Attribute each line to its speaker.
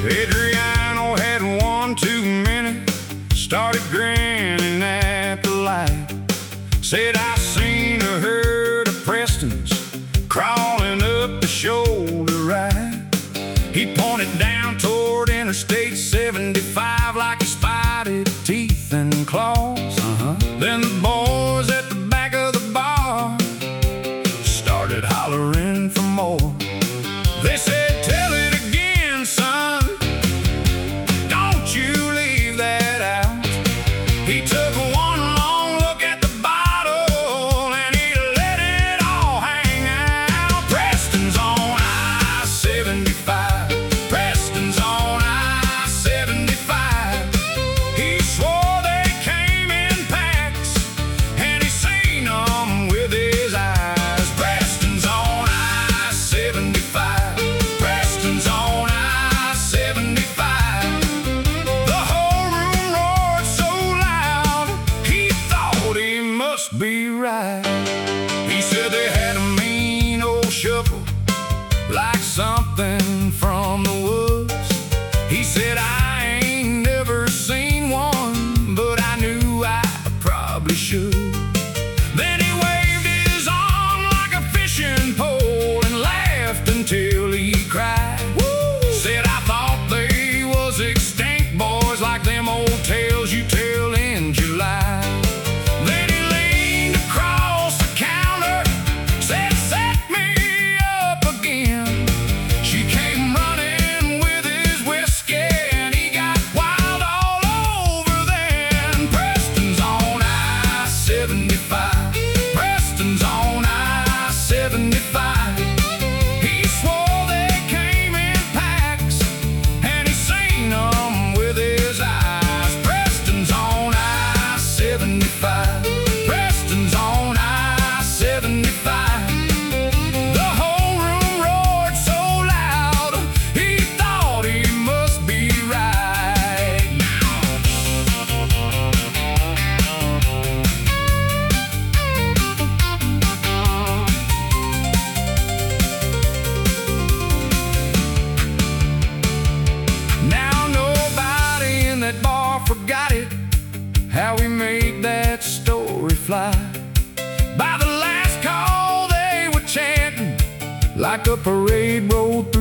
Speaker 1: Adriano had one too many, started grinning at the light. Said, I seen a herd of Prestons crawling up the shoulder right. He pointed down toward Interstate 75 like he spotted teeth and claws. Then the boys at the back of the bar started hollering for more. They said, tell it again, son, don't you leave that out. He took one long look at the bottle and he let it all hang out. Preston's on I-75, Preston's on I-75. He swore they came in packs and he seen them with his eyes. Preston's on I-75, Preston's on I-75. The whole room roared so loud, he thought he must be right. He said they had a mean old shuffle, like something from the woods. He said, I ain't never seen one, but I knew I probably should. Then he waved his arm like a fishing pole and laughed until he cried. Said, I thought they was extinct, boys, like them old tales you tell in July. Then he leaned across the counter, said, set me up again. She came running with his whiskey and he got wild all over then. Preston's on I-75, Preston's on I-75. He swore they came in packs and he seen them with his eyes. Preston's on I-75, Preston's on I-75. The whole room roared so loud, he thought he must be right. Now nobody in that bar forgot it, how we made that story fly. By the last call they were chanting like a parade rolled through